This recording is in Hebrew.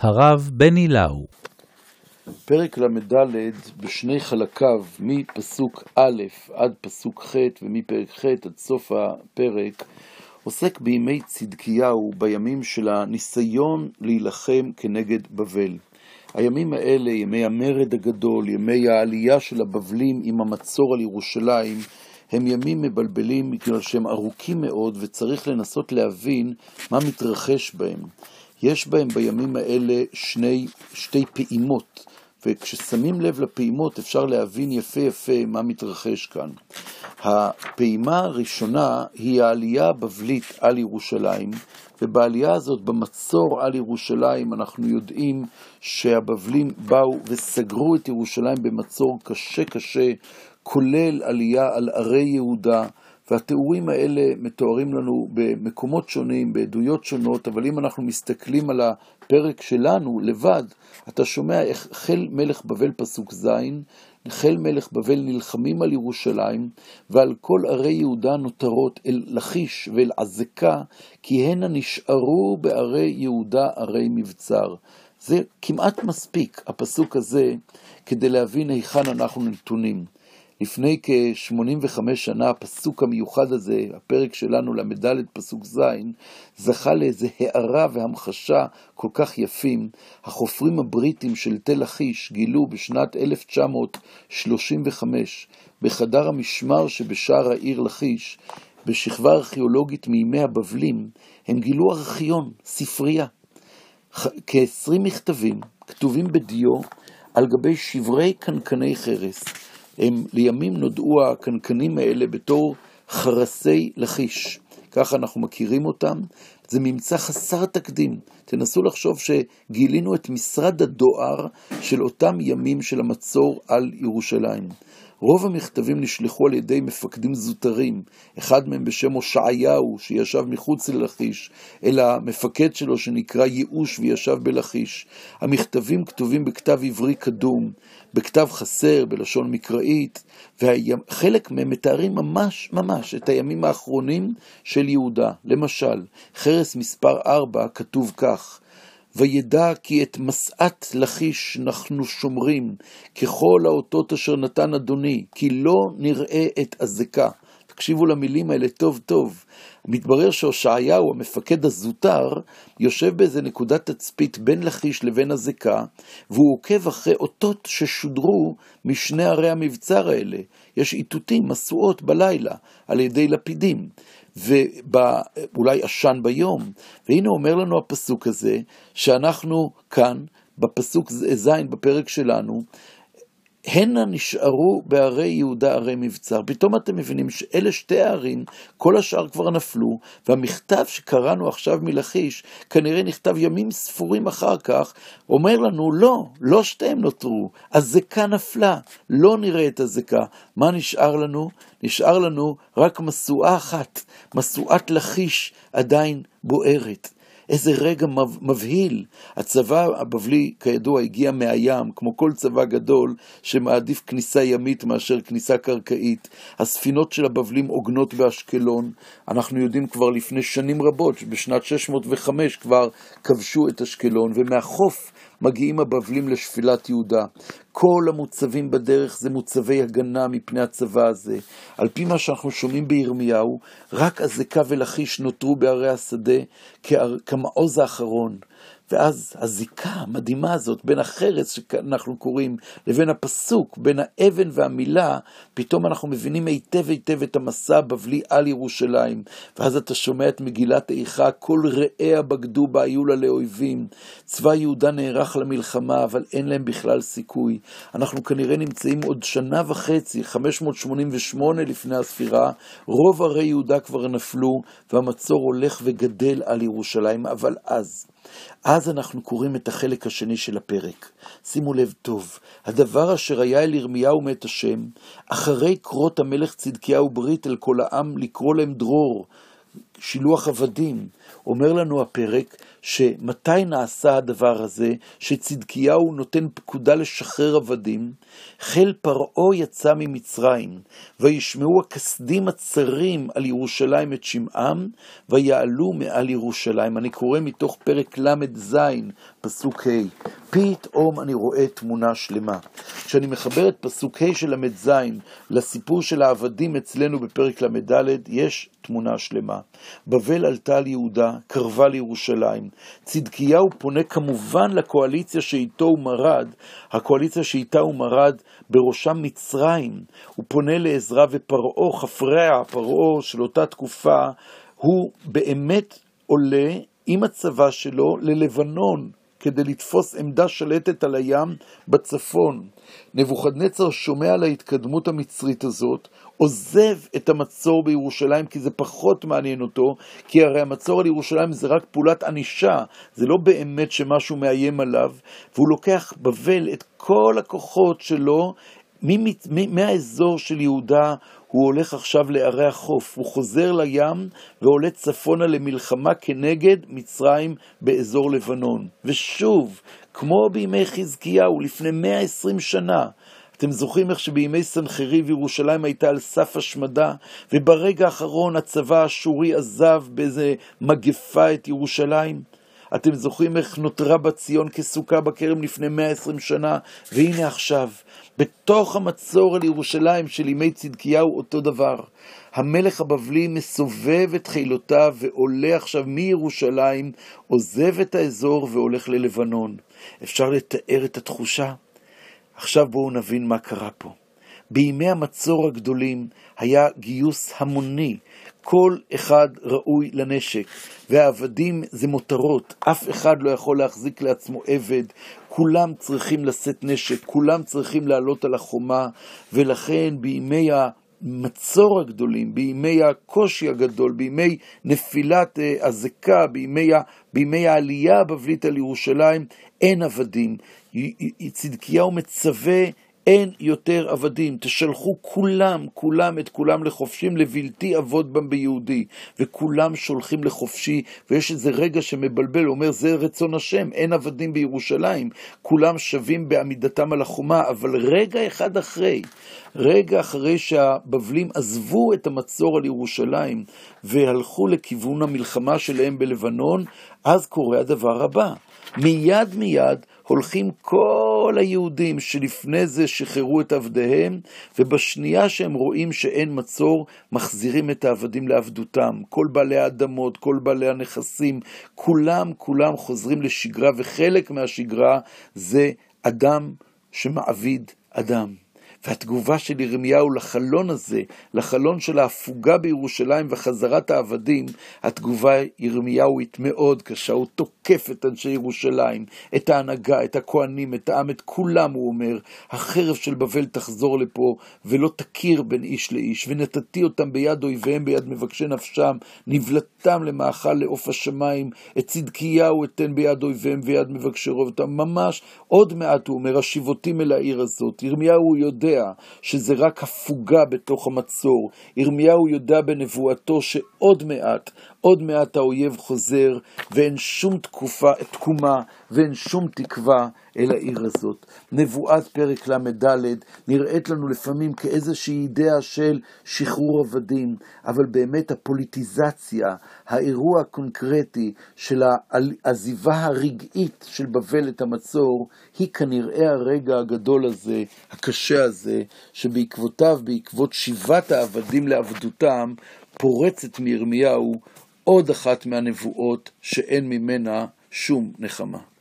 הרב בני לאו. פרק למדלת בשני חלקיו, מפסוק א' עד פסוק ח' ומפרק ח' עד סוף הפרק, עוסק בימי צדקיהו, בימים של הניסיון להילחם כנגד בבל. הימים האלה, ימי המרד הגדול, ימי העלייה של הבבלים עם המצור על ירושלים, הם ימים מבלבלים בגלל שהם ארוכים מאוד וצריך לנסות להבין מה מתרחש בהם. יש בהם בימים האלה שתי פעימות, וכששמים לב לפעימות אפשר להבין יפה מה מתרחש כאן. הפעימה הראשונה היא העלייה הבבלית על ירושלים, ובעלייה הזאת במצור על ירושלים אנחנו יודעים שהבבלים באו וסגרו את ירושלים במצור קשה, כולל עלייה על ערי יהודה, והתיאורים האלה מתוארים לנו במקומות שונים, בעדויות שונות, אבל אם אנחנו מסתכלים על הפרק שלנו לבד, אתה שומע איך חיל מלך בבל פסוק זין, חיל מלך בבל נלחמים על ירושלים, ועל כל ערי יהודה נותרות אל לכיש ואל עזקה, כי הנה נשארו בערי יהודה ערי מבצר. זה כמעט מספיק, הפסוק הזה, כדי להבין היכן אנחנו נתונים. לפני כ-85 שנה, הפסוק המיוחד הזה, הפרק שלנו למדלת פסוק זין, זכה לאיזה הערה והמחשה כל כך יפים. החופרים הבריטים של תל לכיש גילו בשנת 1935, בחדר המשמר שבשער העיר לכיש, בשכבה ארכיאולוגית מימי הבבלים, הם גילו ארכיון, ספרייה. כ-20 מכתבים, כתובים בדיו, על גבי שברי קנקני חרס. הם לימים נודעו הקנקנים האלה בתור חרסי לכיש. ככה אנחנו מכירים אותם. זה ממצא חסר תקדים. תנסו לחשוב שגילינו את משרד הדואר של אותם ימים של המצור על ירושלים. רוב המכתבים נשלחו על ידי מפקדים זוטרים, אחד מהם בשם הושעיהו שישב מחוץ ללכיש, אלא המפקד שלו שנקרא ייאוש וישב בלכיש. המכתבים כתובים בכתב עברי קדום, בכתב חסר, בלשון מקראית, וחלק מהם מתארים ממש את הימים האחרונים של יהודה. למשל, חרס מספר 4 כתוב כך: וידע כי את מסעת לכיש אנחנו שומרים, ככל האותות אשר נתן אדוני, כי לא נראה את עזקה. תקשיבו למילים האלה טוב. מתברר שהושעיהו, המפקד הזוטר, יושב באיזה נקודת תצפית בין לכיש לבין עזקה, והוא עוקב אחרי אותות ששודרו משני ערי המבצר האלה. יש איתותים, מסועות בלילה, על ידי לפידים. ואולי עשן ביום. והנה אומר לנו הפסוק הזה, שאנחנו כאן, בפסוק זין, בפרק שלנו, הנה נשארו בערי יהודה ערי מבצר. פתאום אתם מבינים שאלה שתי הערים, כל השאר כבר נפלו, והמכתב שקראנו עכשיו מלכיש, כנראה נכתב ימים ספורים אחר כך, אומר לנו, לא שתיהם נותרו, עזקה נפלה, לא נראה את עזקה. מה נשאר לנו? נשאר לנו רק מסועה אחת, מסועת לכיש עדיין בוערת. איזה רגע מבהיל. הצבא הבבלי כידוע הגיע מהים, כמו כל צבא גדול שמעדיף כניסה ימית מאשר כניסה קרקעית. הספינות של הבבלים עוגנות באשקלון. אנחנו יודעים כבר לפני שנים רבות, בשנת 605 כבר כבשו את אשקלון, ומהחוף מגיעים הבבלים לשפילת יהודה. כל המוצבים בדרך זה מוצבי הגנה מפני הצבא הזה. על פי מה שאנחנו שומעים בירמיהו, רק עזקה ולכיש נותרו בערי השדה כמעוז האחרון. ואז הזיקה המדהימה הזאת בין החרס שאנחנו קוראים לבין הפסוק, בין האבן והמילה, פתאום אנחנו מבינים היטב את המסע הבבלי על ירושלים. ואז אתה שומע את מגילת איכה, כל רעיה בגדו בה היו לה לאויבים. צבא יהודה נערך למלחמה, אבל אין להם בכלל סיכוי. אנחנו כנראה נמצאים עוד שנה וחצי, 588 לפני הספירה, רוב ערי יהודה כבר נפלו, והמצור הולך וגדל על ירושלים. אבל אז אנחנו קוראים את החלק השני של הפרק. שימו לב טוב, הדבר אשר היה אל ירמיהו מאת השם, אחרי קרות המלך צדקיהו ברית אל כל העם לקרוא להם דרור, שילוח עבדים. אומר לנו הפרק שמתי נעשה הדבר הזה, שצדקיהו נותן פקודה לשחרר עבדים. חיל פרעה יצא ממצרים, וישמעו הכסדים הצרים על ירושלים את שמעם, ויעלו מעל ירושלים. אני קורא מתוך פרק ל"ז, פסוק ה'. פתאום אני רואה תמונה שלמה. כשאני מחבר את פסוק ה' של ל"ז לסיפור של העבדים אצלנו בפרק ל"ד, יש תמונה שלמה. בבל עלתה על יהודה, קרבה לירושלים. צדקיהו פונה כמובן לקואליציה שאיתו הוא מרד, הקואליציה שאיתה הוא מרד, בראשם מצרים. הוא פונה לעזרא, ופרעה, חפרע פרעה של אותה תקופה, הוא באמת עולה עם הצבא שלו ללבנון, כדי לתפוס עמדה שלטת על הים בצפון. נבוכדנצר שומע על ההתקדמות המצרית הזאת, עוזב את המצור בירושלים, כי זה פחות מעניין אותו, כי הרי המצור על ירושלים זה רק פעולת ענישה, זה לא באמת שמשהו מאיים עליו, והוא לוקח בבל את כל הכוחות שלו, מהאזור של יהודה, הוא הולך עכשיו לערי החוף, הוא חוזר לים ועולה צפונה למלחמה כנגד מצרים באזור לבנון. ושוב, כמו בימי חזקיהו לפני 120 שנה, אתם זוכרים איך שבימי סנחריב ירושלים הייתה על סף השמדה, וברגע האחרון הצבא האשורי עזב באיזה מגפה את ירושלים? אתם זוכרים איך נותרה בציון כסוכה בכרם לפני 120 שנה, והנה עכשיו, בתוך המצור על ירושלים של ימי צדקיהו אותו דבר. המלך הבבלי מסובב את חילותיו ועולה עכשיו מירושלים, עוזב את האזור והולך ללבנון. אפשר לתאר את התחושה? עכשיו בואו נבין מה קרה פה. בימי המצור הגדולים היה גיוס המוני, כל אחד ראוי לנשק, והעבדים זה מותרות, אף אחד לא יכול להחזיק לעצמו עבד, כולם צריכים לשאת נשק, כולם צריכים לעלות על החומה, ולכן בימי המצור הגדולים, בימי הקושי הגדול, בימי נפילת הזקה, בימי העלייה הבבלית על ירושלים, אין עבדים. צדקיהו מצווה, אין יותר עבדים, תשלחו כולם את כולם לחופשים, לבלתי עבוד בם ביהודי, וכולם שולחים לחופשי, ויש איזה רגע שמבלבל, אומר זה רצון השם, אין עבדים בירושלים, כולם שווים בעמידתם על החומה, אבל רגע אחרי שהבבלים עזבו את המצור על ירושלים, והלכו לכיוון המלחמה שלהם בלבנון, אז קורה הדבר הבא, מיד הולכים כל היהודים שלפני זה שחררו את עבדיהם, ובשנייה שהם רואים שאין מצור, מחזירים את העבדים לעבדותם. כל בעלי האדמות, כל בעלי הנכסים, כולם חוזרים לשגרה, וחלק מהשגרה זה אדם שמעביד אדם. והתגובה של ירמיהו לחלון הזה, לחלון של ההפוגה בירושלים וחזרת העבדים, התגובה ירמיהווית מאוד קשה, הוא תוקף את אנשי ירושלים, את ההנהגה, את הכהנים, את העם, את כולם, הוא אומר, החרב של בבל תחזור לפה, ולא תכיר בין איש לאיש, ונתתי אותם ביד אויביהם, ביד מבקשי נפשם, נבלתם למאכל לעוף השמיים, את צדקיהו אתן ביד אויביהם, ויד מבקשי רובתם, ממש, עוד מעט הוא אומר, השיבותים אל העיר הזאת. ירמיהו יודע שזה רק הפוגה בתוך המצור. ירמיהו יודע בנבואתו שעוד מעט האויב חוזר, ואין שום תקומה, ואין שום תקווה אל העיר הזאת. נבואת פרק ל"ד נראית לנו לפעמים כאיזושהי אידאה של שחרור עבדים, אבל באמת הפוליטיזציה, האירוע הקונקרטי של העזיבה הרגעית של בבל את המצור, היא כנראה הרגע הגדול הזה, הקשה הזה, בעקבות שיבת העבדים לעבדותם, פורצת מירמיהו עוד אחת מהנבואות שאין ממנה שום נחמה.